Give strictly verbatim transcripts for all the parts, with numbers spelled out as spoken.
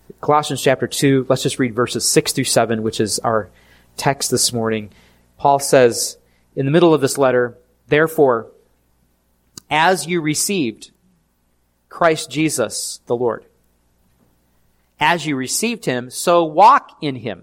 Colossians chapter two, let's just read verses six through seven, which is our text this morning. Paul says in the middle of this letter, therefore, as you received Christ Jesus the Lord, as you received him, so walk in him,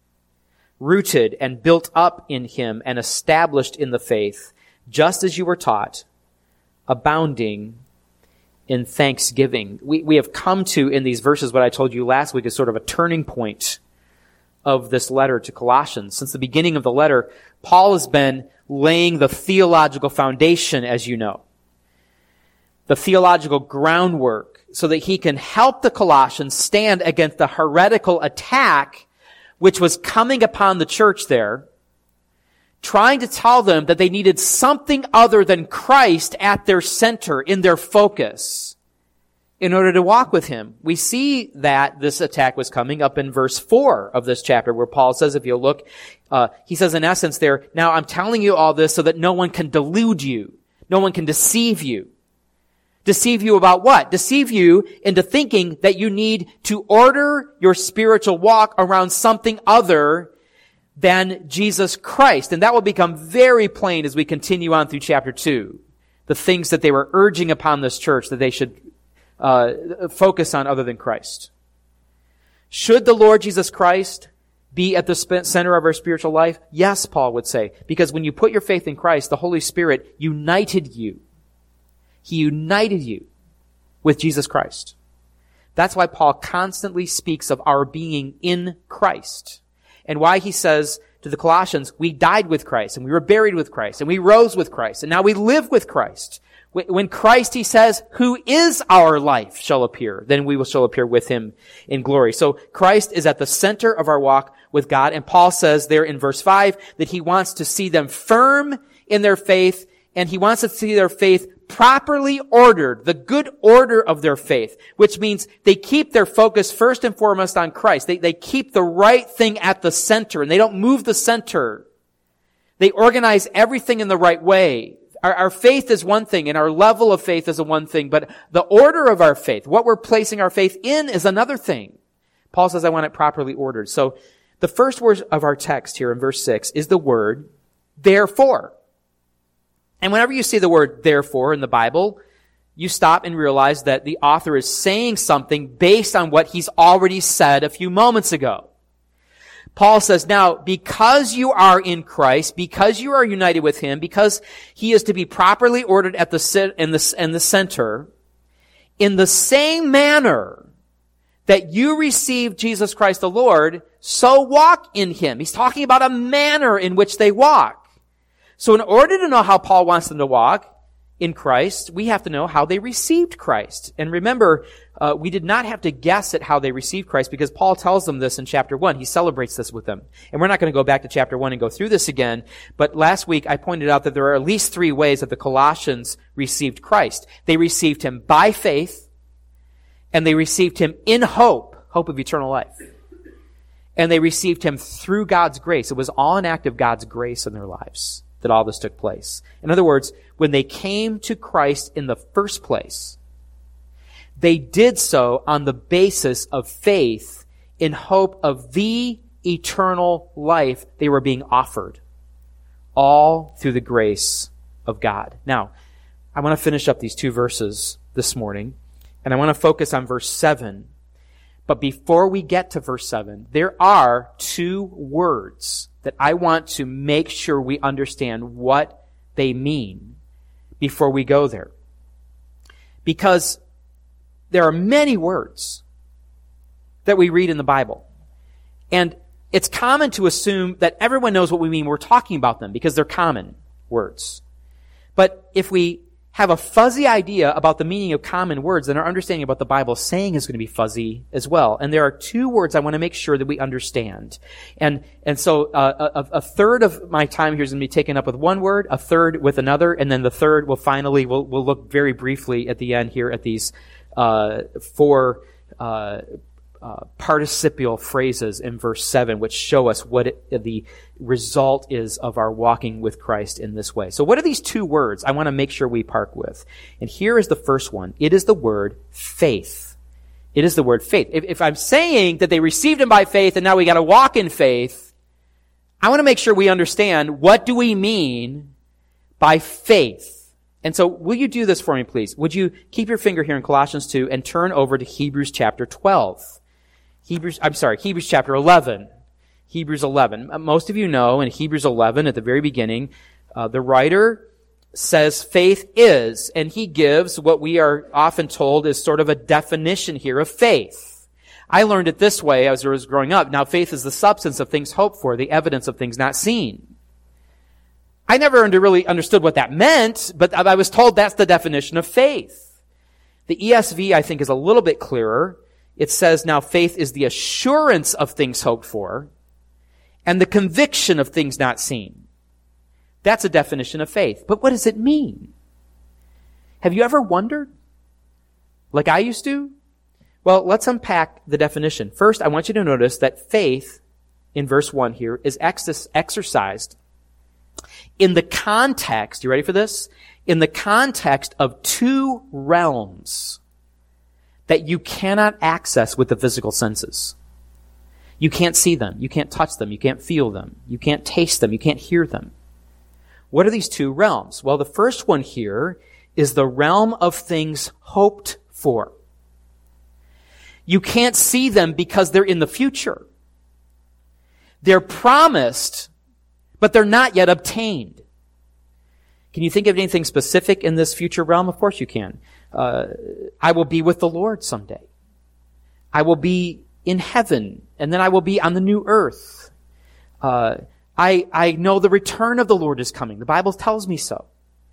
rooted and built up in him and established in the faith, just as you were taught, abounding in thanksgiving. We, we have come to, in these verses, what I told you last week is sort of a turning point of this letter to Colossians. Since the beginning of the letter, Paul has been laying the theological foundation, as you know, the theological groundwork, so that he can help the Colossians stand against the heretical attack which was coming upon the church there, trying to tell them that they needed something other than Christ at their center, in their focus, in order to walk with him. We see that this attack was coming up in verse four of this chapter, where Paul says, if you look, uh, he says in essence there, now I'm telling you all this so that no one can delude you. No one can deceive you. Deceive you about what? Deceive you into thinking that you need to order your spiritual walk around something other than Jesus Christ. And that will become very plain as we continue on through chapter two. The things that they were urging upon this church that they should uh, focus on other than Christ. Should the Lord Jesus Christ be at the center of our spiritual life? Yes, Paul would say. Because when you put your faith in Christ, the Holy Spirit united you. He united you with Jesus Christ. That's why Paul constantly speaks of our being in Christ. And why he says to the Colossians, we died with Christ, and we were buried with Christ, and we rose with Christ, and now we live with Christ. When Christ, he says, who is our life, shall appear, then we will shall appear with him in glory. So Christ is at the center of our walk with God. And Paul says there in verse five that he wants to see them firm in their faith, and he wants to see their faith properly ordered, the good order of their faith, which means they keep their focus first and foremost on Christ. They, they keep the right thing at the center, and they don't move the center. They organize everything in the right way. Our, our faith is one thing, and our level of faith is a one thing, but the order of our faith, what we're placing our faith in, is another thing. Paul says, I want it properly ordered. So the first word of our text here in verse six is the word therefore. And whenever you see the word therefore in the Bible, you stop and realize that the author is saying something based on what he's already said a few moments ago. Paul says, now, because you are in Christ, because you are united with him, because he is to be properly ordered at the in the in the center, in the same manner that you received Jesus Christ the Lord, so walk in him. He's talking about a manner in which they walk. So in order to know how Paul wants them to walk in Christ, we have to know how they received Christ. And remember, uh, we did not have to guess at how they received Christ, because Paul tells them this in chapter one. He celebrates this with them. And we're not going to go back to chapter one and go through this again. But last week I pointed out that there are at least three ways that the Colossians received Christ. They received him by faith, and they received him in hope, hope of eternal life. And they received him through God's grace. It was all an act of God's grace in their lives that all this took place. In other words, when they came to Christ in the first place, they did so on the basis of faith in hope of the eternal life they were being offered, all through the grace of God. Now, I want to finish up these two verses this morning, and I want to focus on verse seven. But before we get to verse seven, there are two words that I want to make sure we understand what they mean before we go there. Because there are many words that we read in the Bible. And it's common to assume that everyone knows what we mean when we're talking about them, because they're common words. But if we have a fuzzy idea about the meaning of common words, then our understanding about the Bible saying is going to be fuzzy as well. And there are two words I want to make sure that we understand. And and so uh, a, a third of my time here is going to be taken up with one word, a third with another, and then the third will finally, we'll, we'll look very briefly at the end here at these uh, four uh, uh, participial phrases in verse seven, which show us what it, the result is of our walking with Christ in this way. So what are these two words I want to make sure we park with? And here is the first one. It is the word faith. It is the word faith. If, if I'm saying that they received him by faith and now we got to walk in faith, I want to make sure we understand, what do we mean by faith? And so will you do this for me, please? Would you keep your finger here in Colossians two and turn over to Hebrews chapter twelve? Hebrews, I'm sorry, Hebrews chapter eleven. Hebrews eleven. Most of you know in Hebrews eleven, at the very beginning, uh, the writer says faith is, and he gives what we are often told is sort of a definition here of faith. I learned it this way as I was growing up. Now, faith is the substance of things hoped for, the evidence of things not seen. I never under, really understood what that meant, but I was told that's the definition of faith. The E S V, I think, is a little bit clearer. It says, now faith is the assurance of things hoped for and the conviction of things not seen. That's a definition of faith. But what does it mean? Have you ever wondered? Like I used to? Well, let's unpack the definition. First, I want you to notice that faith, in verse one here, is ex- exercised in the context, you ready for this? In the context of two realms that you cannot access with the physical senses. You can't see them. You can't touch them. You can't feel them. You can't taste them. You can't hear them. What are these two realms? Well, the first one here is the realm of things hoped for. You can't see them because they're in the future. They're promised, but they're not yet obtained. Can you think of anything specific in this future realm? Of course you can. Uh, I will be with the Lord someday. I will be in heaven, and then I will be on the new earth. Uh, I, I know the return of the Lord is coming. The Bible tells me so.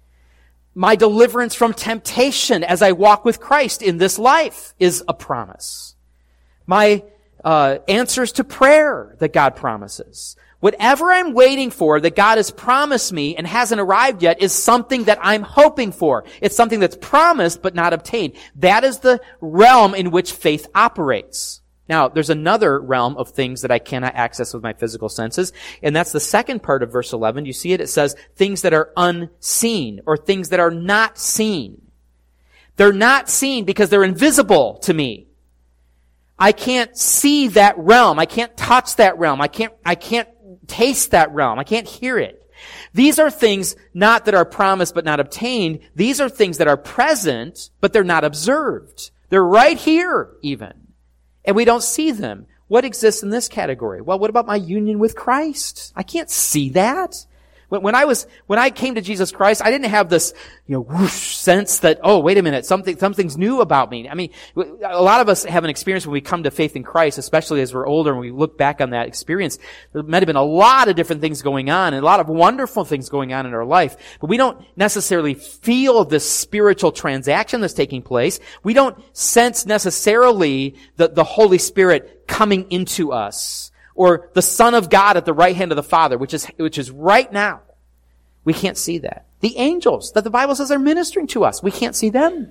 My deliverance from temptation as I walk with Christ in this life is a promise. My uh, answers to prayer that God promises. Whatever I'm waiting for that God has promised me and hasn't arrived yet is something that I'm hoping for. It's something that's promised but not obtained. That is the realm in which faith operates. Now, there's another realm of things that I cannot access with my physical senses, and that's the second part of verse eleven. You see it? It says things that are unseen, or things that are not seen. They're not seen because they're invisible to me. I can't see that realm. I can't touch that realm. I can't, I can't taste that realm. I can't hear it. These are things not that are promised but not obtained. These are things that are present, but they're not observed. They're right here, even. And we don't see them. What exists in this category? Well, what about my union with Christ? I can't see that. When, when I was, when I came to Jesus Christ, I didn't have this, you know, whoosh sense that, oh, wait a minute, something, something's new about me. I mean, a lot of us have an experience when we come to faith in Christ, especially as we're older and we look back on that experience. There might have been a lot of different things going on and a lot of wonderful things going on in our life, but we don't necessarily feel this spiritual transaction that's taking place. We don't sense necessarily the, the Holy Spirit coming into us, or the Son of God at the right hand of the Father, which is, which is right now. We can't see that. The angels that the Bible says are ministering to us, we can't see them.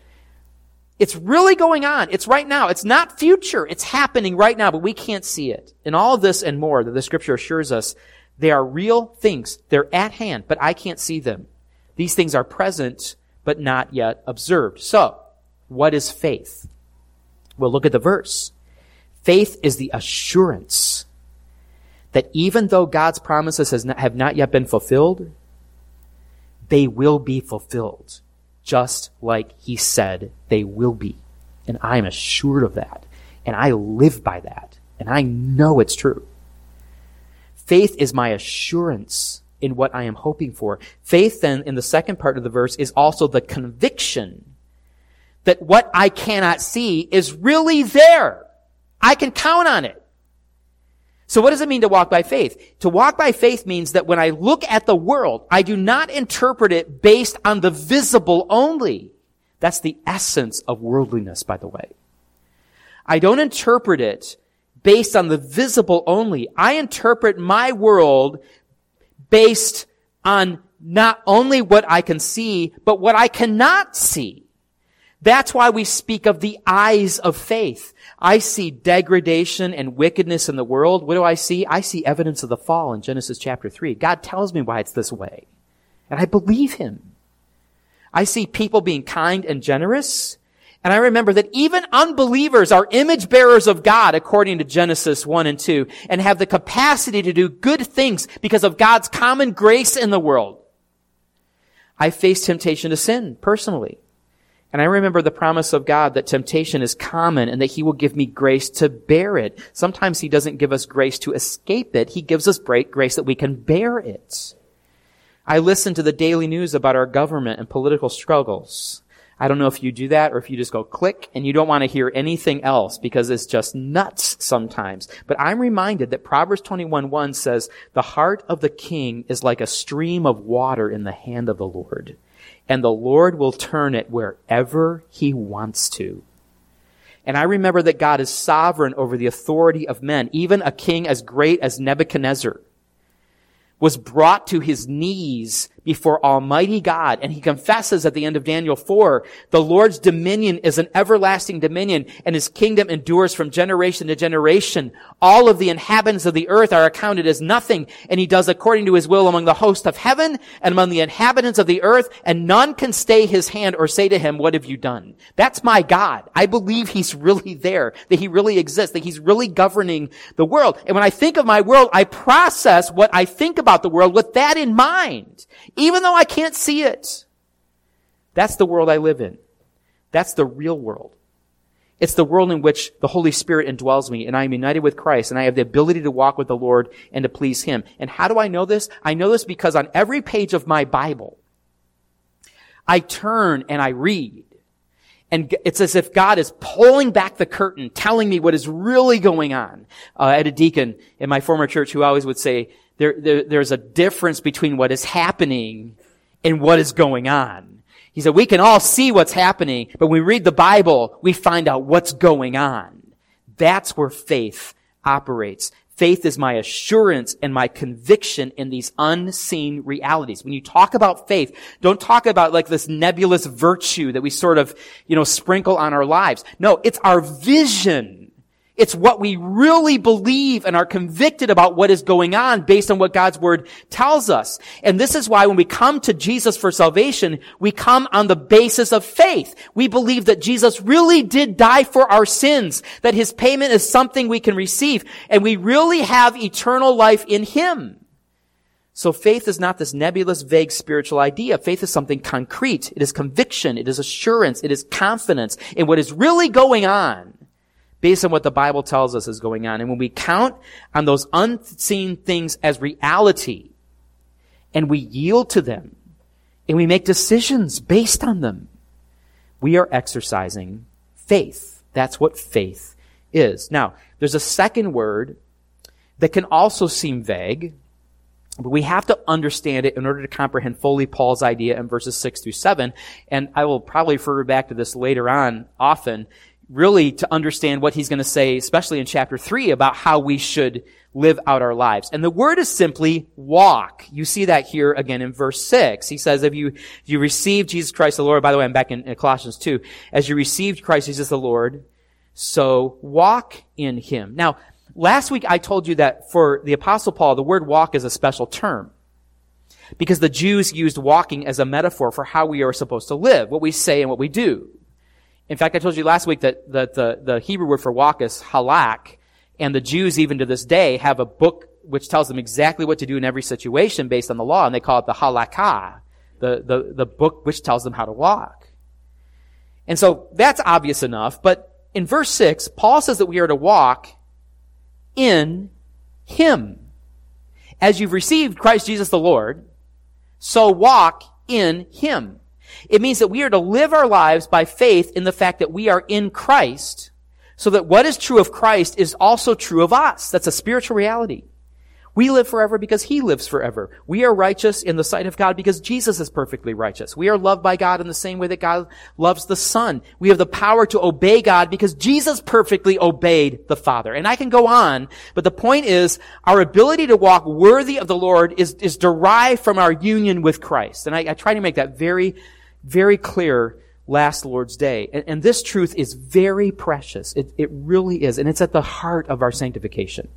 It's really going on. It's right now. It's not future. It's happening right now, but we can't see it. And all of this and more that the Scripture assures us, they are real things. They're at hand, but I can't see them. These things are present, but not yet observed. So, what is faith? Well, look at the verse. Faith is the assurance that even though God's promises has not, have not yet been fulfilled, they will be fulfilled, just like He said they will be. And I am assured of that. And I live by that. And I know it's true. Faith is my assurance in what I am hoping for. Faith, then, in the second part of the verse, is also the conviction that what I cannot see is really there. I can count on it. So what does it mean to walk by faith? To walk by faith means that when I look at the world, I do not interpret it based on the visible only. That's the essence of worldliness, by the way. I don't interpret it based on the visible only. I interpret my world based on not only what I can see, but what I cannot see. That's why we speak of the eyes of faith. I see degradation and wickedness in the world. What do I see? I see evidence of the fall in Genesis chapter three. God tells me why it's this way. And I believe Him. I see people being kind and generous. And I remember that even unbelievers are image bearers of God, according to Genesis one and two, and have the capacity to do good things because of God's common grace in the world. I faced temptation to sin personally. And I remember the promise of God that temptation is common and that He will give me grace to bear it. Sometimes He doesn't give us grace to escape it. He gives us grace that we can bear it. I listen to the daily news about our government and political struggles. I don't know if you do that or if you just go click and you don't want to hear anything else because it's just nuts sometimes. But I'm reminded that Proverbs twenty-one one says, the heart of the king is like a stream of water in the hand of the Lord, and the Lord will turn it wherever He wants to. And I remember that God is sovereign over the authority of men. Even a king as great as Nebuchadnezzar was brought to his knees before Almighty God. And he confesses at the end of Daniel four, the Lord's dominion is an everlasting dominion, and His kingdom endures from generation to generation. All of the inhabitants of the earth are accounted as nothing, and He does according to His will among the host of heaven and among the inhabitants of the earth, and none can stay His hand or say to Him, what have you done? That's my God. I believe He's really there, that He really exists, that He's really governing the world. And when I think of my world, I process what I think about the world with that in mind. Even though I can't see it. That's the world I live in. That's the real world. It's the world in which the Holy Spirit indwells me and I am united with Christ and I have the ability to walk with the Lord and to please Him. And how do I know this? I know this because on every page of my Bible, I turn and I read. And it's as if God is pulling back the curtain, telling me what is really going on. Uh, I had a deacon in my former church who always would say, There, there, there's a difference between what is happening and what is going on. He said, we can all see what's happening, but when we read the Bible, we find out what's going on. That's where faith operates. Faith is my assurance and my conviction in these unseen realities. When you talk about faith, don't talk about like this nebulous virtue that we sort of, you know, sprinkle on our lives. No, it's our vision. It's what we really believe and are convicted about what is going on based on what God's Word tells us. And this is why when we come to Jesus for salvation, we come on the basis of faith. We believe that Jesus really did die for our sins, that His payment is something we can receive, and we really have eternal life in Him. So faith is not this nebulous, vague spiritual idea. Faith is something concrete. It is conviction. It is assurance. It is confidence in what is really going on, based on what the Bible tells us is going on. And when we count on those unseen things as reality, and we yield to them, and we make decisions based on them, we are exercising faith. That's what faith is. Now, there's a second word that can also seem vague, but we have to understand it in order to comprehend fully Paul's idea in verses six through seven. And I will probably refer back to this later on often, really to understand what he's going to say, especially in chapter three, about how we should live out our lives. And the word is simply walk. You see that here again in verse six. He says, if you, if you receive Jesus Christ the Lord, by the way, I'm back in, in Colossians two, as you received Christ Jesus the Lord, so walk in Him. Now, last week I told you that for the Apostle Paul, the word walk is a special term, because the Jews used walking as a metaphor for how we are supposed to live, what we say and what we do. In fact, I told you last week that, that the, the Hebrew word for walk is halak, and the Jews even to this day have a book which tells them exactly what to do in every situation based on the law, and they call it the halakha, the, the, the book which tells them how to walk. And so that's obvious enough, but in verse six, Paul says that we are to walk in Him. As you've received Christ Jesus the Lord, so walk in Him. It means that we are to live our lives by faith in the fact that we are in Christ, so that what is true of Christ is also true of us. That's a spiritual reality. We live forever because He lives forever. We are righteous in the sight of God because Jesus is perfectly righteous. We are loved by God in the same way that God loves the Son. We have the power to obey God because Jesus perfectly obeyed the Father. And I can go on, but the point is, our ability to walk worthy of the Lord is, is derived from our union with Christ. And I, I try to make that very, very clear last Lord's Day. And, and this truth is very precious. It, it really is. And it's at the heart of our sanctification.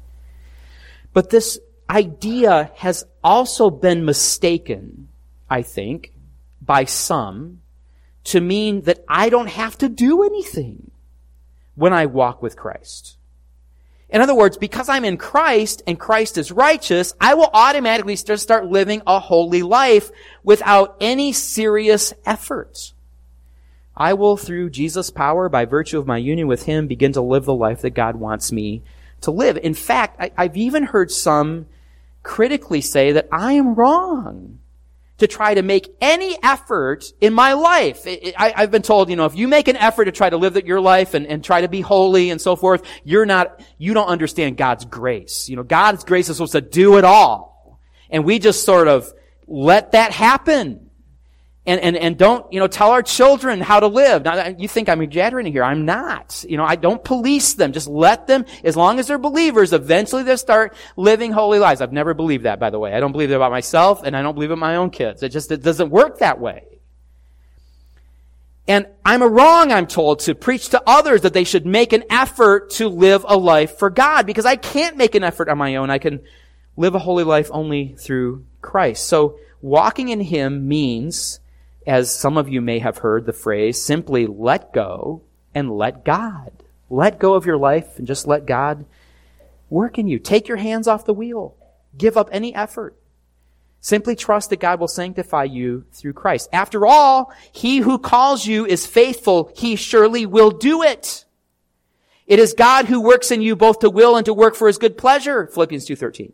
But this idea has also been mistaken, I think, by some to mean that I don't have to do anything when I walk with Christ. In other words, because I'm in Christ and Christ is righteous, I will automatically just start living a holy life without any serious effort. I will, through Jesus' power, by virtue of my union with Him, begin to live the life that God wants me to live. In fact, I, I've even heard some critically say that I am wrong to try to make any effort in my life. It, it, I, I've been told, you know, if you make an effort to try to live your life and, and try to be holy and so forth, you're not, you don't understand God's grace. You know, God's grace is supposed to do it all. And we just sort of let that happen. And, and, and don't, you know, tell our children how to live. Now, you think I'm exaggerating here. I'm not. You know, I don't police them. Just let them, as long as they're believers, eventually they'll start living holy lives. I've never believed that, by the way. I don't believe that about myself, and I don't believe it my own kids. It just, it doesn't work that way. And I'm wrong, I'm told, to preach to others that they should make an effort to live a life for God, because I can't make an effort on my own. I can live a holy life only through Christ. So, walking in Him means, as some of you may have heard the phrase, simply let go and let God. Let go of your life and just let God work in you. Take your hands off the wheel. Give up any effort. Simply trust that God will sanctify you through Christ. After all, He who calls you is faithful. He surely will do it. It is God who works in you both to will and to work for His good pleasure, Philippians two thirteen.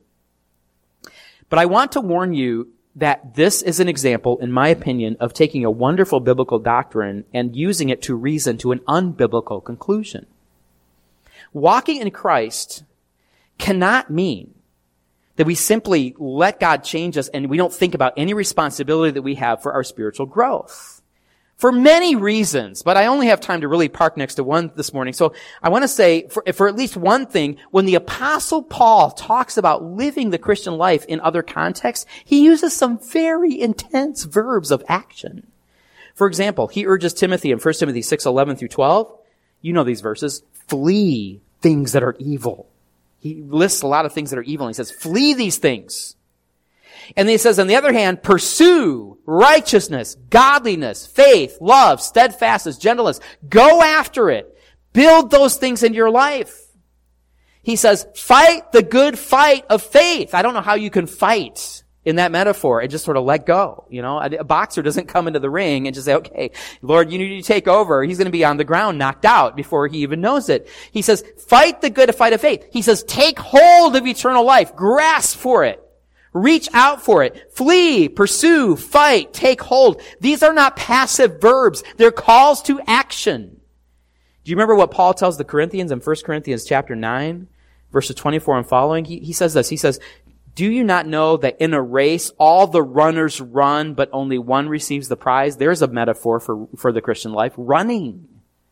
But I want to warn you that this is an example, in my opinion, of taking a wonderful biblical doctrine and using it to reason to an unbiblical conclusion. Walking in Christ cannot mean that we simply let God change us and we don't think about any responsibility that we have for our spiritual growth. For many reasons, but I only have time to really park next to one this morning. So I want to say, for, for at least one thing, when the Apostle Paul talks about living the Christian life in other contexts, he uses some very intense verbs of action. For example, he urges Timothy in First Timothy six eleven through twelve, you know these verses, flee things that are evil. He lists a lot of things that are evil, and he says, flee these things. And then he says, on the other hand, pursue righteousness, godliness, faith, love, steadfastness, gentleness. Go after it. Build those things into your life. He says, fight the good fight of faith. I don't know how you can fight in that metaphor and just sort of let go. You know, a boxer doesn't come into the ring and just say, okay, Lord, you need to take over. He's going to be on the ground, knocked out before he even knows it. He says, fight the good fight of faith. He says, take hold of eternal life. Grasp for it. Reach out for it. Flee, pursue, fight, take hold. These are not passive verbs. They're calls to action. Do you remember what Paul tells the Corinthians in First Corinthians chapter nine, verses twenty-four and following? He, he says this. He says, do you not know that in a race all the runners run, but only one receives the prize? There's a metaphor for, for the Christian life. Running.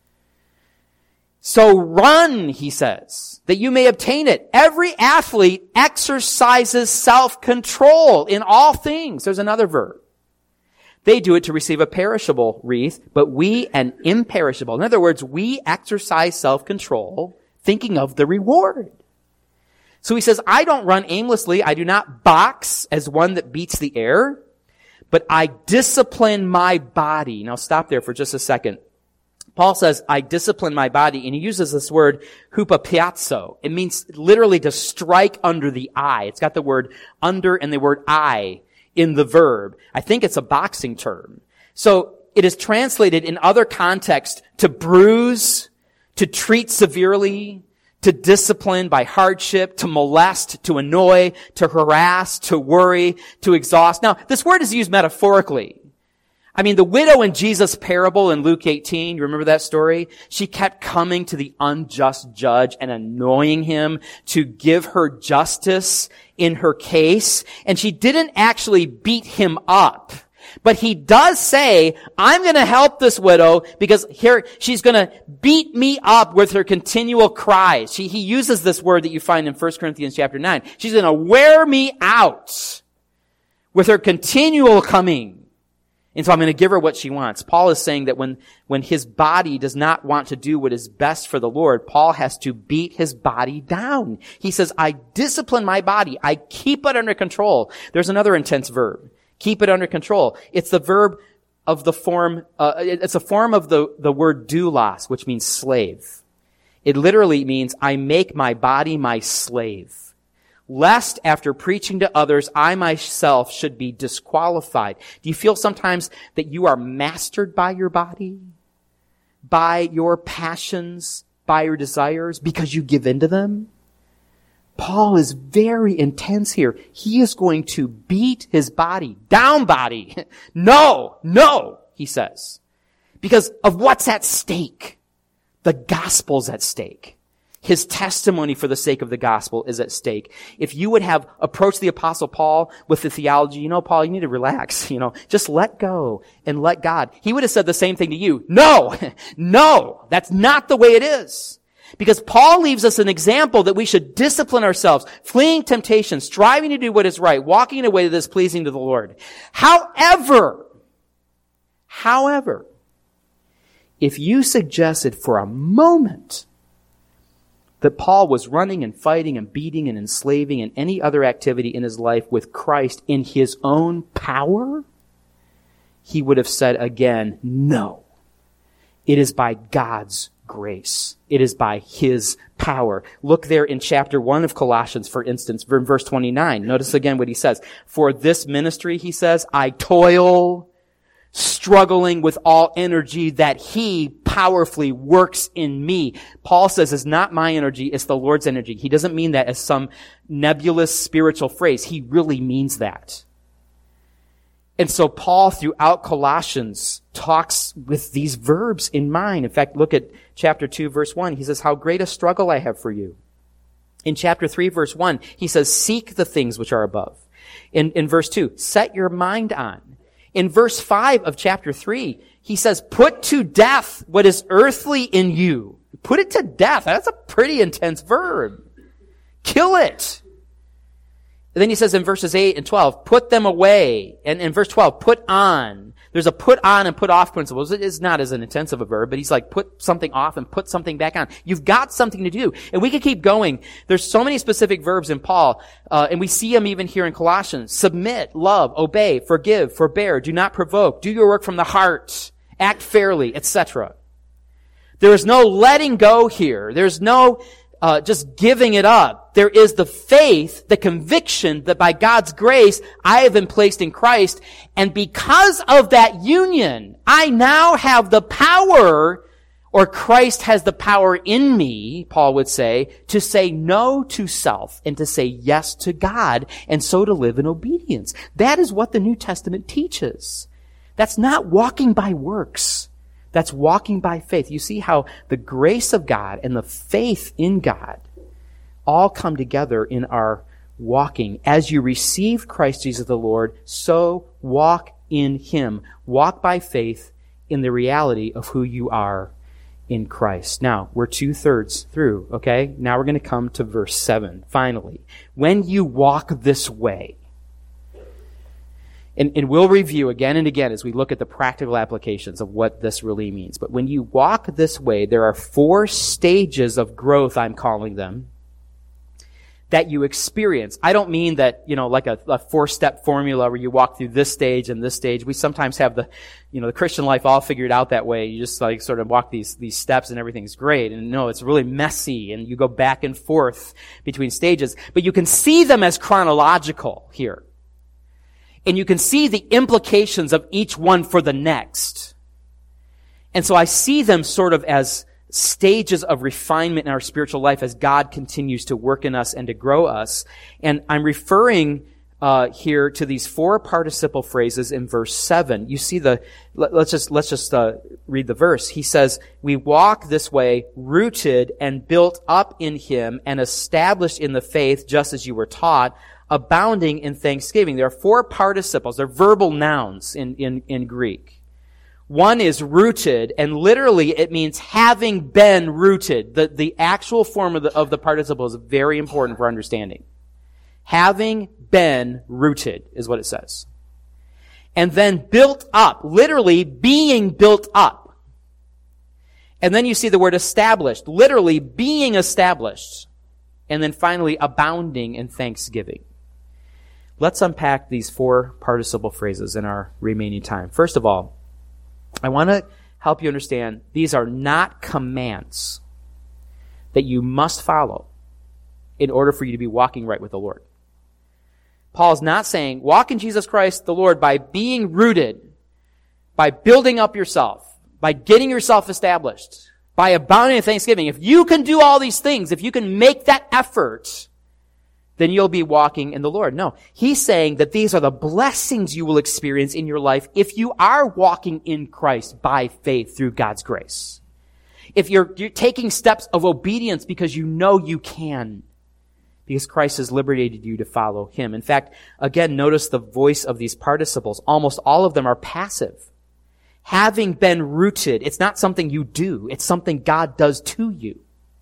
So run, he says, that you may obtain it. Every athlete exercises self-control in all things. There's another verb. They do it to receive a perishable wreath, but we an imperishable. In other words, we exercise self-control thinking of the reward. So he says, I don't run aimlessly. I do not box as one that beats the air, but I discipline my body. Now stop there for just a second. Paul says, I discipline my body, and he uses this word, hupapiazzo. It means literally to strike under the eye. It's got the word under and the word eye in the verb. I think it's a boxing term. So it is translated in other contexts to bruise, to treat severely, to discipline by hardship, to molest, to annoy, to harass, to worry, to exhaust. Now, this word is used metaphorically. I mean, the widow in Jesus' parable in Luke eighteen, you remember that story? She kept coming to the unjust judge and annoying him to give her justice in her case. And she didn't actually beat him up. But he does say, I'm going to help this widow because here she's going to beat me up with her continual cries. She, he uses this word that you find in First Corinthians chapter nine. She's going to wear me out with her continual coming. And so I'm going to give her what she wants. Paul is saying that when, when his body does not want to do what is best for the Lord, Paul has to beat his body down. He says, I discipline my body. I keep it under control. There's another intense verb. Keep it under control. It's the verb of the form, uh, it's a form of the, the word doulos, which means slave. It literally means, I make my body my slave, lest after preaching to others, I myself should be disqualified. Do you feel sometimes that you are mastered by your body, by your passions, by your desires, because you give in to them? Paul is very intense here. He is going to beat his body, down body. No, no, he says, because of what's at stake. The gospel's at stake. His testimony for the sake of the gospel is at stake. If you would have approached the Apostle Paul with the theology, you know, Paul, you need to relax, you know, just let go and let God. He would have said the same thing to you. No, no, that's not the way it is. Because Paul leaves us an example that we should discipline ourselves, fleeing temptation, striving to do what is right, walking in a way that is pleasing to the Lord. However, however, if you suggested for a moment that Paul was running and fighting and beating and enslaving and any other activity in his life with Christ in his own power, he would have said again, no. It is by God's grace. It is by his power. Look there in chapter one of Colossians, for instance, verse twenty-nine. Notice again what he says. For this ministry, he says, I toil, struggling with all energy that he powerfully works in me. Paul says it's not my energy, it's the Lord's energy. He doesn't mean that as some nebulous spiritual phrase. He really means that. And so Paul, throughout Colossians, talks with these verbs in mind. In fact, look at chapter two, verse one. He says, how great a struggle I have for you. In chapter three, verse one, he says, seek the things which are above. In, in verse two, set your mind on. In verse five of chapter three, he says, put to death what is earthly in you. Put it to death. That's a pretty intense verb. Kill it. And then he says in verses eight and twelve, put them away. And in verse twelve, put on. There's a put on and put off principles. It is not as an intensive a verb, but he's like, put something off and put something back on. You've got something to do. And we could keep going. There's so many specific verbs in Paul, uh, and we see them even here in Colossians. Submit, love, obey, forgive, forbear, do not provoke, do your work from the heart, act fairly, et cetera. There is no letting go here. There's no Uh, just giving it up. There is the faith, the conviction that by God's grace, I have been placed in Christ. And because of that union, I now have the power, or Christ has the power in me, Paul would say, to say no to self and to say yes to God, and so to live in obedience. That is what the New Testament teaches. That's not walking by works. That's walking by faith. You see how the grace of God and the faith in God all come together in our walking. As you receive Christ Jesus the Lord, so walk in him. Walk by faith in the reality of who you are in Christ. Now, we're two-thirds through, okay? Now we're going to come to verse seven, finally. When you walk this way, And, and we'll review again and again as we look at the practical applications of what this really means. But when you walk this way, there are four stages of growth, I'm calling them, that you experience. I don't mean that, you know, like a, a four-step formula where you walk through this stage and this stage. We sometimes have the, you know, the Christian life all figured out that way. You just like sort of walk these, these steps and everything's great. And no, it's really messy and you go back and forth between stages. But you can see them as chronological here. And you can see the implications of each one for the next. And so I see them sort of as stages of refinement in our spiritual life as God continues to work in us and to grow us. And I'm referring uh here to these four participle phrases in verse seven. You see the, let, let's just, let's just uh read the verse. He says, we walk this way, rooted and built up in him and established in the faith just as you were taught, abounding in thanksgiving. There are four participles. They're verbal nouns in, in, in Greek. One is rooted, and literally it means having been rooted. The, the actual form of the, of the participle is very important for understanding. Having been rooted is what it says. And then built up, literally being built up. And then you see the word established, literally being established. And then finally, abounding in thanksgiving. Let's unpack these four participle phrases in our remaining time. First of all, I want to help you understand these are not commands that you must follow in order for you to be walking right with the Lord. Paul is not saying, walk in Jesus Christ the Lord by being rooted, by building up yourself, by getting yourself established, by abounding in thanksgiving. If you can do all these things, if you can make that effort, then you'll be walking in the Lord. No, he's saying that these are the blessings you will experience in your life if you are walking in Christ by faith through God's grace. If you're, you're taking steps of obedience because you know you can, because Christ has liberated you to follow him. In fact, again, notice the voice of these participles. Almost all of them are passive. Having been rooted, it's not something you do. It's something God does to you.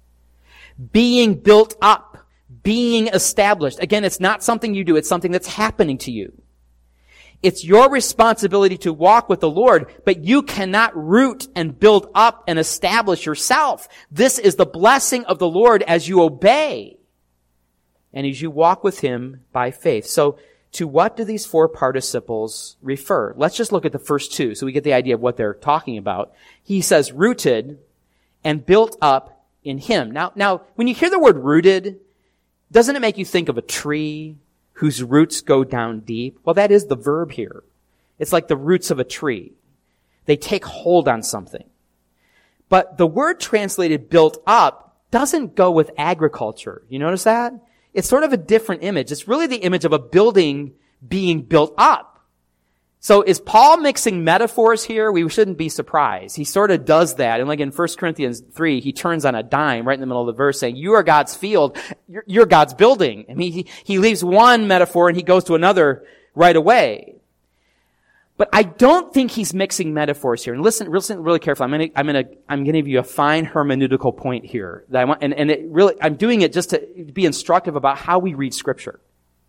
Being built up, being established. Again, it's not something you do. It's something that's happening to you. It's your responsibility to walk with the Lord, but you cannot root and build up and establish yourself. This is the blessing of the Lord as you obey and as you walk with him by faith. So, to what do these four participles refer? Let's just look at the first two so we get the idea of what they're talking about. He says rooted and built up in him. Now, now, when you hear the word rooted, doesn't it make you think of a tree whose roots go down deep? Well, that is the verb here. It's like the roots of a tree. They take hold on something. But the word translated built up doesn't go with agriculture. You notice that? It's sort of a different image. It's really the image of a building being built up. So is Paul mixing metaphors here? We shouldn't be surprised. He sort of does that. And like in First Corinthians three, he turns on a dime right in the middle of the verse saying, you are God's field, you're, you're God's building. I mean, he, he leaves one metaphor and he goes to another right away. But I don't think he's mixing metaphors here. And listen, listen really carefully. I'm going to, I'm going to, I'm going to give you a fine hermeneutical point here that I want, and, and it really, I'm doing it just to be instructive about how we read Scripture.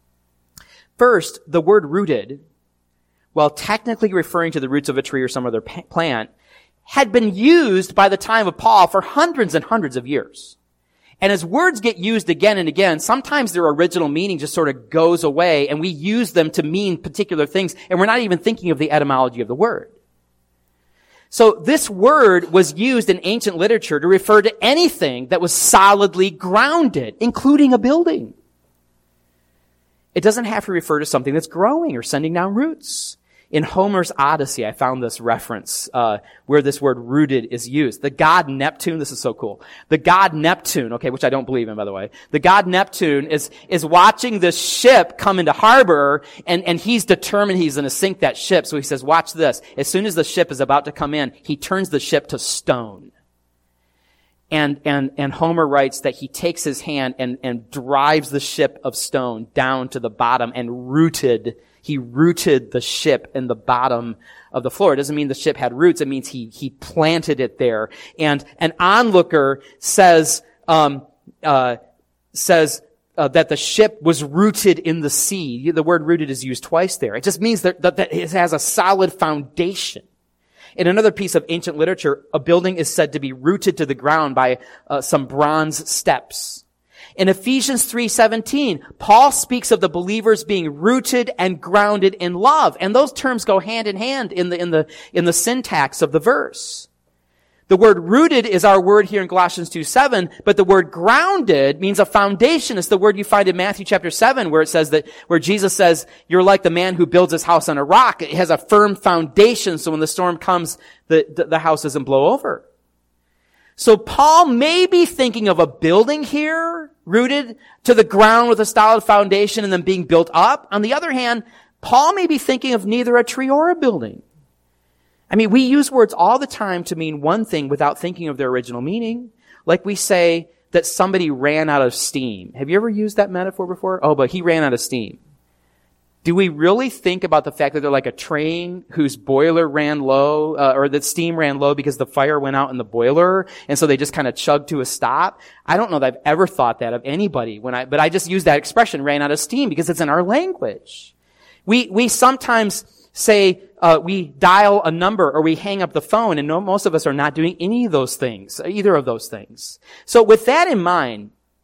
First, the word rooted, while technically referring to the roots of a tree or some other plant, had been used by the time of Paul for hundreds and hundreds of years. And as words get used again and again, sometimes their original meaning just sort of goes away and we use them to mean particular things and we're not even thinking of the etymology of the word. So this word was used in ancient literature to refer to anything that was solidly grounded, including a building. It doesn't have to refer to something that's growing or sending down roots. In Homer's Odyssey, I found this reference uh where this word rooted is used. The god Neptune, this is so cool. The god Neptune, okay, which I don't believe in, by the way. The god Neptune is is watching this ship come into harbor, and, and he's determined he's going to sink that ship. So he says, watch this. As soon as the ship is about to come in, he turns the ship to stone. And, and, and Homer writes that he takes his hand and, and drives the ship of stone down to the bottom and rooted He rooted the ship in the bottom of the floor. It doesn't mean the ship had roots. It means he, he planted it there. And an onlooker says, um, uh, says, uh, that the ship was rooted in the sea. The word rooted is used twice there. It just means that, that, that it has a solid foundation. In another piece of ancient literature, a building is said to be rooted to the ground by uh, some bronze steps. In Ephesians three seventeen, Paul speaks of the believers being rooted and grounded in love. And those terms go hand in hand in the, in the, in the syntax of the verse. The word rooted is our word here in Colossians two seven, but the word grounded means a foundation. It's the word you find in Matthew chapter seven where it says that, where Jesus says, you're like the man who builds his house on a rock. It has a firm foundation, so when the storm comes, the, the, the house doesn't blow over. So Paul may be thinking of a building here, rooted to the ground with a solid foundation and then being built up. On the other hand, Paul may be thinking of neither a tree or a building. I mean, we use words all the time to mean one thing without thinking of their original meaning. Like we say that somebody ran out of steam. Have you ever used that metaphor before? Oh, but he ran out of steam. Do we really think about the fact that they're like a train whose boiler ran low, uh, or that steam ran low because the fire went out in the boiler, and so they just kind of chugged to a stop? I don't know that I've ever thought that of anybody when I, but I just use that expression, ran out of steam, because it's in our language. We, we sometimes say, uh, we dial a number or we hang up the phone, and no, most of us are not doing any of those things, either of those things. So with that in mind,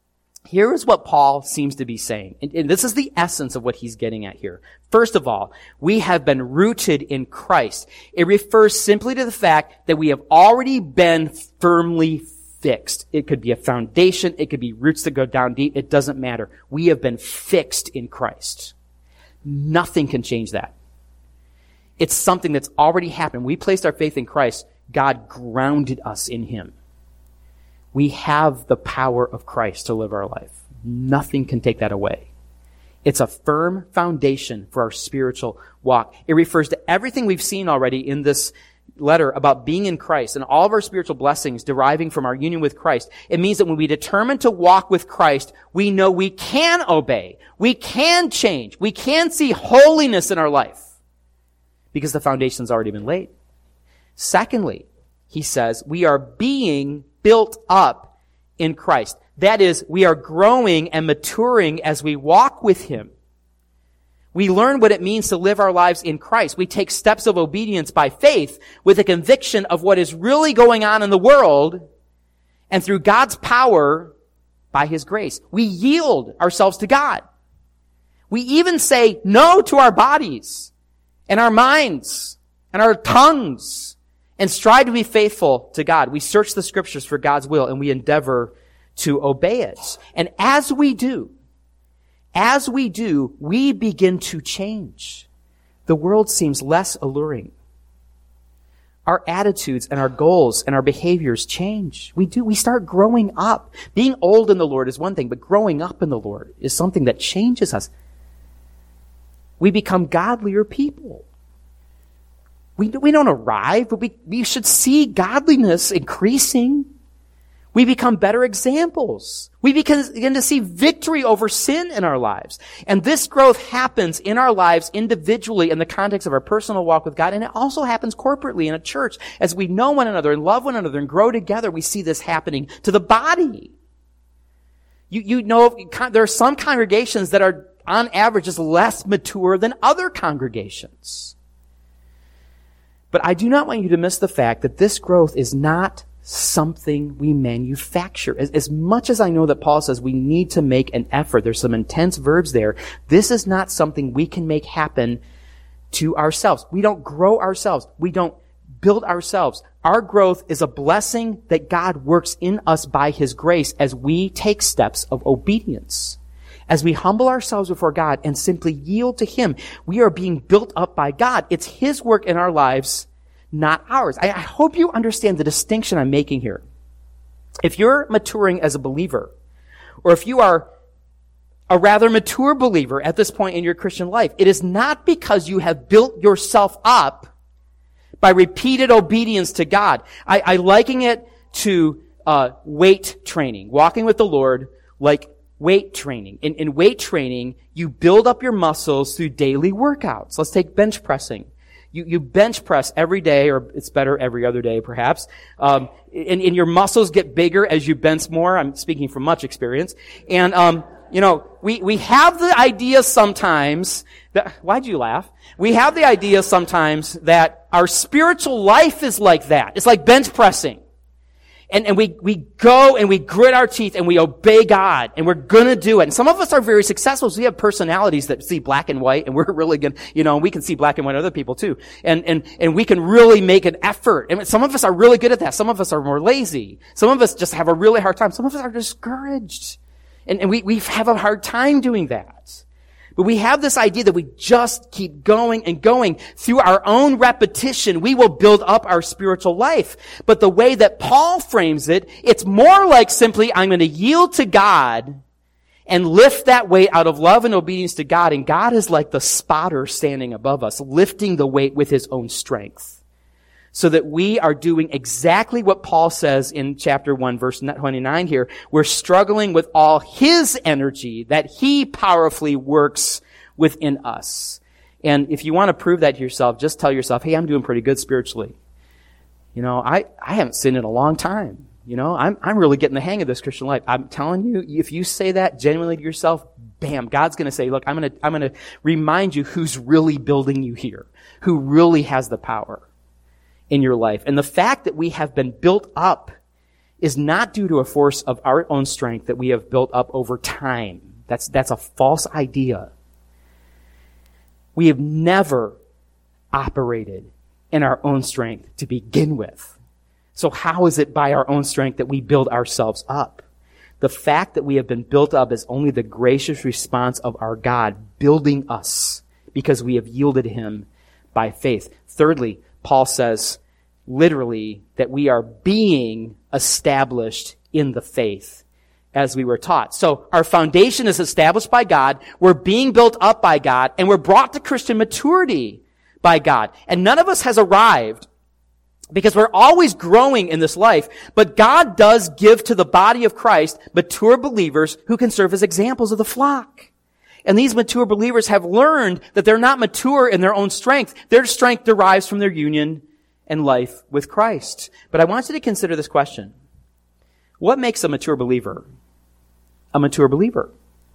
here is what Paul seems to be saying. And, and this is the essence of what he's getting at here. First of all, we have been rooted in Christ. It refers simply to the fact that we have already been firmly fixed. It could be a foundation. It could be roots that go down deep. It doesn't matter. We have been fixed in Christ. Nothing can change that. It's something that's already happened. We placed our faith in Christ. God grounded us in him. We have the power of Christ to live our life. Nothing can take that away. It's a firm foundation for our spiritual walk. It refers to everything we've seen already in this letter about being in Christ and all of our spiritual blessings deriving from our union with Christ. It means that when we determine to walk with Christ, we know we can obey. We can change. We can see holiness in our life because the foundation's already been laid. Secondly, he says, we are being built up in Christ. That is, we are growing and maturing as we walk with him. We learn what it means to live our lives in Christ. We take steps of obedience by faith with a conviction of what is really going on in the world, and through God's power, by his grace, we yield ourselves to God. We even say no to our bodies and our minds and our tongues and strive to be faithful to God. We search the scriptures for God's will and we endeavor to obey it. And as we do, as we do, we begin to change. The world seems less alluring. Our attitudes and our goals and our behaviors change. We do. We start growing up. Being old in the Lord is one thing, but growing up in the Lord is something that changes us. We become godlier people. We, we don't arrive, but we, we should see godliness increasing. We become better examples. We begin, begin to see victory over sin in our lives. And this growth happens in our lives individually in the context of our personal walk with God. And it also happens corporately in a church. As we know one another and love one another and grow together, we see this happening to the body. You, you know, there are some congregations that are, on average, just less mature than other congregations. But I do not want you to miss the fact that this growth is not something we manufacture. As, as much as I know that Paul says we need to make an effort, there's some intense verbs there, this is not something we can make happen to ourselves. We don't grow ourselves. We don't build ourselves. Our growth is a blessing that God works in us by his grace as we take steps of obedience. As we humble ourselves before God and simply yield to him, we are being built up by God. It's his work in our lives, not ours. I, I hope you understand the distinction I'm making here. If you're maturing as a believer, or if you are a rather mature believer at this point in your Christian life, it is not because you have built yourself up by repeated obedience to God. I, I liken it to uh, weight training, walking with the Lord like weight training. In, in weight training, you build up your muscles through daily workouts. Let's take bench pressing. You, you bench press every day, or it's better every other day perhaps, um, and, and your muscles get bigger as you bench more. I'm speaking from much experience. And, um, you know, we, we have the idea sometimes that, why'd you laugh? We have the idea sometimes that our spiritual life is like that. It's like bench pressing. And, and we, we go and we grit our teeth and we obey God and we're gonna do it. And some of us are very successful, so we have personalities that see black and white, and we're really gonna, you know, we can see black and white other people too. And, and, and we can really make an effort. And some of us are really good at that. Some of us are more lazy. Some of us just have a really hard time. Some of us are discouraged. And, and we, we have a hard time doing that. But we have this idea that we just keep going and going. Through our own repetition, we will build up our spiritual life. But the way that Paul frames it, it's more like simply, I'm going to yield to God and lift that weight out of love and obedience to God. And God is like the spotter standing above us, lifting the weight with his own strength. So that we are doing exactly what Paul says in chapter one, verse twenty-nine here. We're struggling with all his energy that he powerfully works within us. And if you want to prove that to yourself, just tell yourself, hey, I'm doing pretty good spiritually. You know, I, I haven't sinned in a long time. You know, I'm, I'm really getting the hang of this Christian life. I'm telling you, if you say that genuinely to yourself, bam, God's going to say, look, I'm going to, I'm going to remind you who's really building you here, who really has the power in your life. And the fact that we have been built up is not due to a force of our own strength that we have built up over time. That's, that's a false idea. We have never operated in our own strength to begin with. So how is it by our own strength that we build ourselves up? The fact that we have been built up is only the gracious response of our God building us because we have yielded him by faith. Thirdly, Paul says literally that we are being established in the faith as we were taught. So our foundation is established by God, we're being built up by God, and we're brought to Christian maturity by God. And none of us has arrived because we're always growing in this life, but God does give to the body of Christ mature believers who can serve as examples of the flock. And these mature believers have learned that they're not mature in their own strength. Their strength derives from their union and life with Christ. But I want you to consider this question. What makes a mature believer a mature believer?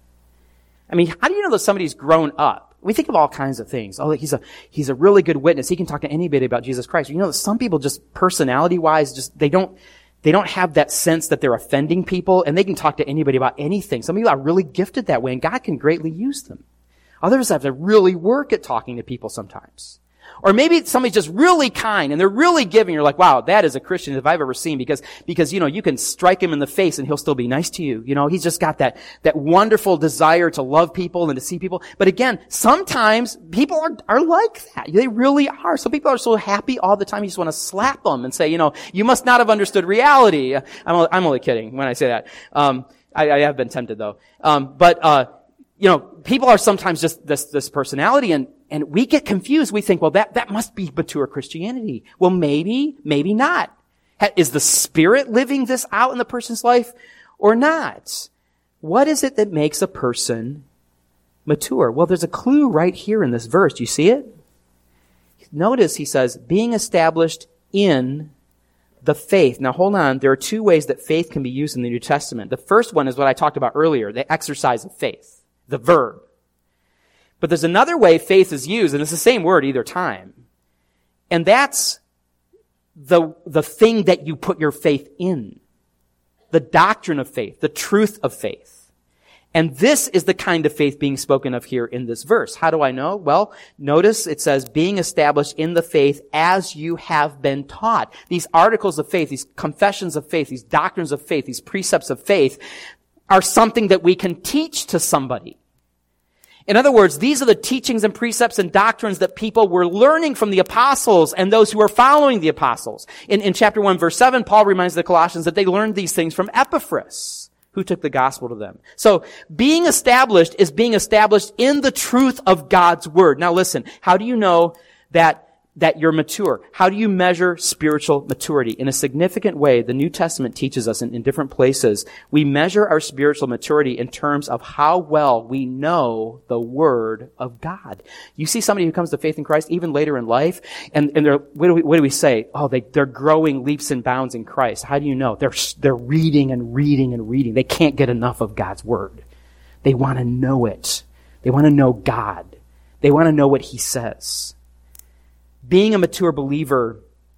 I mean, how do you know that somebody's grown up? We think of all kinds of things. Oh, he's a, he's a really good witness. He can talk to anybody about Jesus Christ. You know that some people just personality-wise, just, they don't, they don't have that sense that they're offending people, and they can talk to anybody about anything. Some people are really gifted that way, and God can greatly use them. Others have to really work at talking to people sometimes. Or maybe somebody's just really kind and they're really giving. You're like, wow, that is a Christian if I've ever seen, because, because, you know, you can strike him in the face and he'll still be nice to you. You know, he's just got that, that wonderful desire to love people and to see people. But again, sometimes people are, are like that. They really are. Some people are so happy all the time you just want to slap them and say, you know, you must not have understood reality. I'm, only, I'm only kidding when I say that. Um, I, I have been tempted though. Um, but, uh, you know, people are sometimes just this, this personality, and, and we get confused. We think, well, that, that must be mature Christianity. Well, maybe, maybe not. Is the Spirit living this out in the person's life or not? What is it that makes a person mature? Well, there's a clue right here in this verse. Do you see it? Notice he says, being established in the faith. Now, hold on. There are two ways that faith can be used in the New Testament. The first one is what I talked about earlier, the exercise of faith. The verb. But there's another way faith is used, and it's the same word either time. And that's the, the thing that you put your faith in. The doctrine of faith, the truth of faith. And this is the kind of faith being spoken of here in this verse. How do I know? Well, notice it says, being established in the faith as you have been taught. These articles of faith, these confessions of faith, these doctrines of faith, these precepts of faith are something that we can teach to somebody. In other words, these are the teachings and precepts and doctrines that people were learning from the apostles and those who were following the apostles. In, in chapter one, verse seven, Paul reminds the Colossians that they learned these things from Epaphras, who took the gospel to them. So, being established is being established in the truth of God's word. Now listen, how do you know that that you're mature? How do you measure spiritual maturity? In a significant way, the New Testament teaches us in, in different places. We measure our spiritual maturity in terms of how well we know the Word of God. You see somebody who comes to faith in Christ even later in life, and, and they're, what do we, what do we say? Oh, they, they're growing leaps and bounds in Christ. How do you know? They're, they're reading and reading and reading. They can't get enough of God's Word. They want to know it. They want to know God. They want to know what He says. Being a mature believer,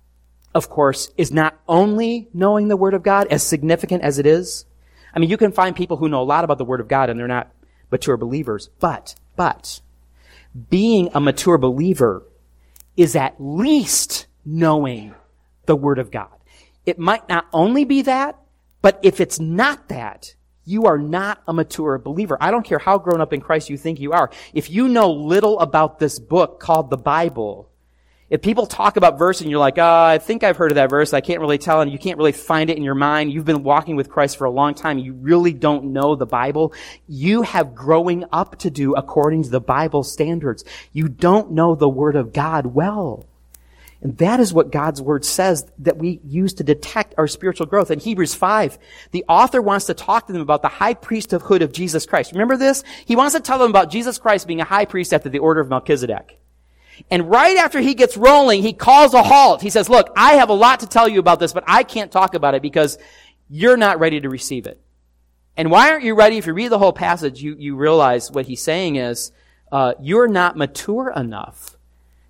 of course, is not only knowing the Word of God, as significant as it is. I mean, you can find people who know a lot about the Word of God and they're not mature believers. But, but, being a mature believer is at least knowing the Word of God. It might not only be that, but if it's not that, you are not a mature believer. I don't care how grown up in Christ you think you are. If you know little about this book called the Bible, if people talk about verse and you're like, oh, I think I've heard of that verse, I can't really tell, and you can't really find it in your mind, you've been walking with Christ for a long time, you really don't know the Bible, you have growing up to do according to the Bible standards. You don't know the Word of God well. And that is what God's Word says that we use to detect our spiritual growth. In Hebrews five, the author wants to talk to them about the high priesthood of Jesus Christ. Remember this? He wants to tell them about Jesus Christ being a high priest after the order of Melchizedek. And right after he gets rolling, he calls a halt. He says, look, I have a lot to tell you about this, but I can't talk about it because you're not ready to receive it. And why aren't you ready? If you read the whole passage, you, you realize what he's saying is, uh, you're not mature enough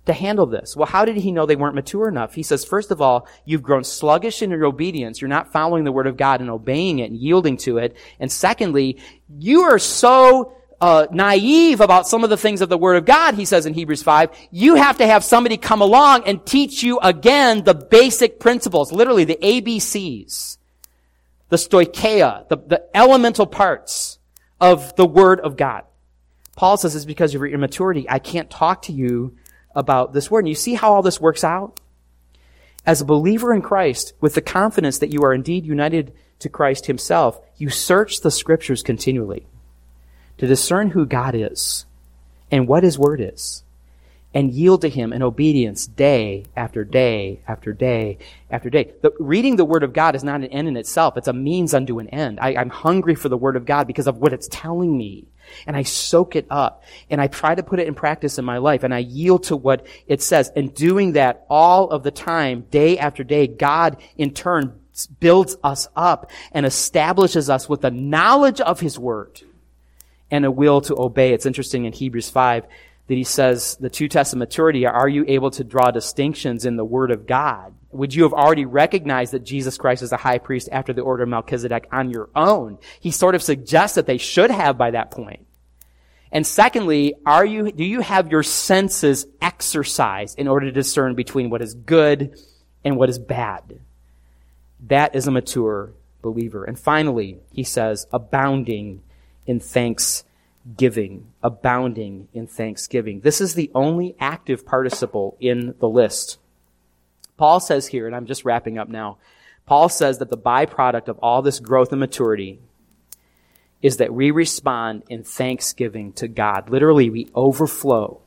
to handle this. Well, how did he know they weren't mature enough? He says, first of all, you've grown sluggish in your obedience. You're not following the word of God and obeying it and yielding to it. And secondly, you are so uh, naive about some of the things of the word of God, he says in Hebrews five. You have to have somebody come along and teach you again the basic principles, literally the A B Cs, the stoicheia, the, the elemental parts of the word of God. Paul says it's because of your immaturity. I can't talk to you about this word. And you see how all this works out? As a believer in Christ, with the confidence that you are indeed united to Christ himself, you search the scriptures continually to discern who God is and what his word is, and yield to him in obedience day after day after day after day. The, reading the word of God is not an end in itself. It's a means unto an end. I, I'm hungry for the word of God because of what it's telling me. And I soak it up, and I try to put it in practice in my life, and I yield to what it says. And doing that all of the time, day after day, God in turn builds us up and establishes us with the knowledge of his word and a will to obey. It's interesting in Hebrews five that he says, the two tests of maturity, are you able to draw distinctions in the word of God? Would you have already recognized that Jesus Christ is a high priest after the order of Melchizedek on your own? He sort of suggests that they should have by that point. And secondly, are you, do you have your senses exercised in order to discern between what is good and what is bad? That is a mature believer. And finally, he says, abounding in thanksgiving. Abounding in thanksgiving. This is the only active participle in the list. Paul says here, and I'm just wrapping up now, Paul says that the byproduct of all this growth and maturity is that we respond in thanksgiving to God. Literally, we overflow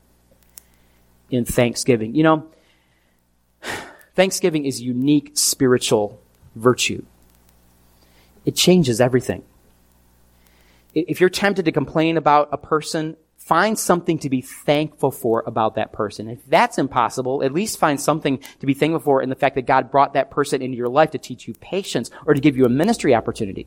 in thanksgiving. You know, thanksgiving is unique spiritual virtue. It changes everything. If you're tempted to complain about a person, find something to be thankful for about that person. If that's impossible, at least find something to be thankful for in the fact that God brought that person into your life to teach you patience or to give you a ministry opportunity.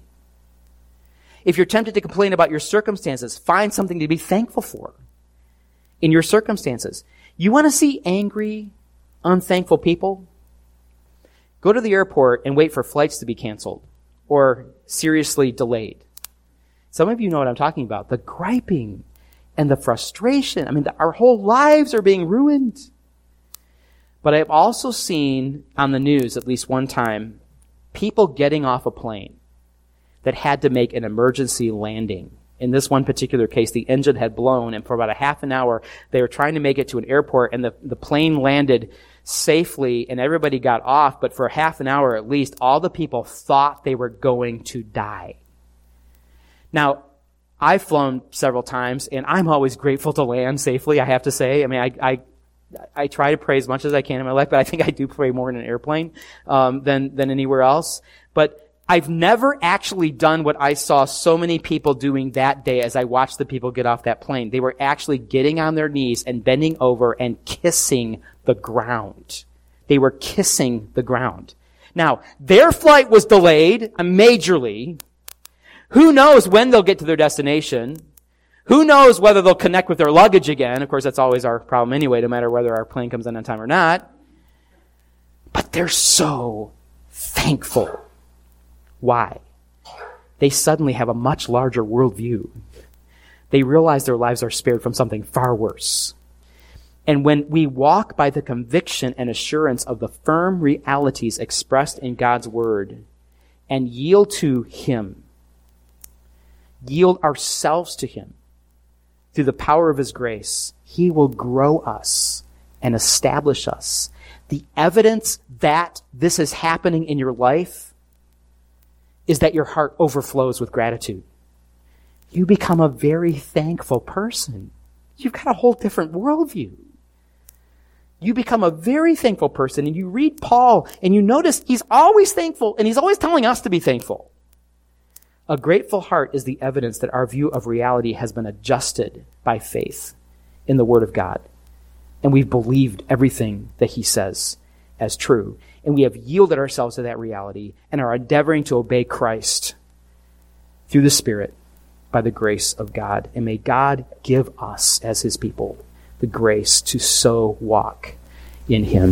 If you're tempted to complain about your circumstances, find something to be thankful for in your circumstances. You want to see angry, unthankful people? Go to the airport and wait for flights to be canceled or seriously delayed. Some of you know what I'm talking about. The griping and the frustration. I mean, the, our whole lives are being ruined. But I've also seen on the news, at least one time, people getting off a plane that had to make an emergency landing. In this one particular case, the engine had blown, and for about a half an hour, they were trying to make it to an airport, and the, the plane landed safely, and everybody got off, but for half an hour at least, all the people thought they were going to die. Now, I've flown several times, and I'm always grateful to land safely, I have to say. I mean, I, I, I try to pray as much as I can in my life, but I think I do pray more in an airplane um, than, than anywhere else. But I've never actually done what I saw so many people doing that day as I watched the people get off that plane. They were actually getting on their knees and bending over and kissing the ground. They were kissing the ground. Now, their flight was delayed majorly. Who knows when they'll get to their destination? Who knows whether they'll connect with their luggage again? Of course, that's always our problem anyway, no matter whether our plane comes in on time or not. But they're so thankful. Why? They suddenly have a much larger worldview. They realize their lives are spared from something far worse. And when we walk by the conviction and assurance of the firm realities expressed in God's word and yield to him, yield ourselves to him through the power of his grace, he will grow us and establish us. The evidence that this is happening in your life is that your heart overflows with gratitude. You become a very thankful person. You've got a whole different worldview. You become a very thankful person, and you read Paul, and you notice he's always thankful, and he's always telling us to be thankful. A grateful heart is the evidence that our view of reality has been adjusted by faith in the Word of God, and we've believed everything that he says as true. And we have yielded ourselves to that reality and are endeavoring to obey Christ through the Spirit by the grace of God. And may God give us, as his people, the grace to so walk in him.